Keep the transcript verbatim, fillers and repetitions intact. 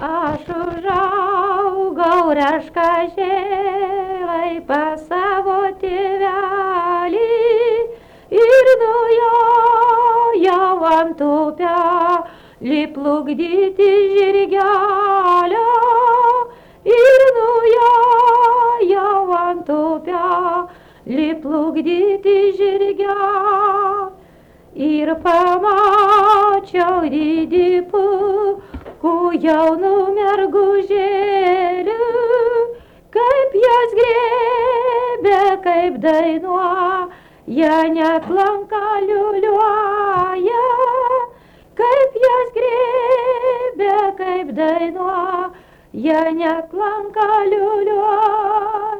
Aš užaugau Reškažėlai pas savo tėvelį ir nujojau ant upelį plukdyti žirgelio ir nujojau ant upelį plukdyti žirgelio ir pamačiau didį pukų jaunų mergužėlių, kaip jas grėbė, kaip dainuoja, net lanką liuliuoja, kaip jas grėbė, kaip dainuoja, net lanką liuliuoja.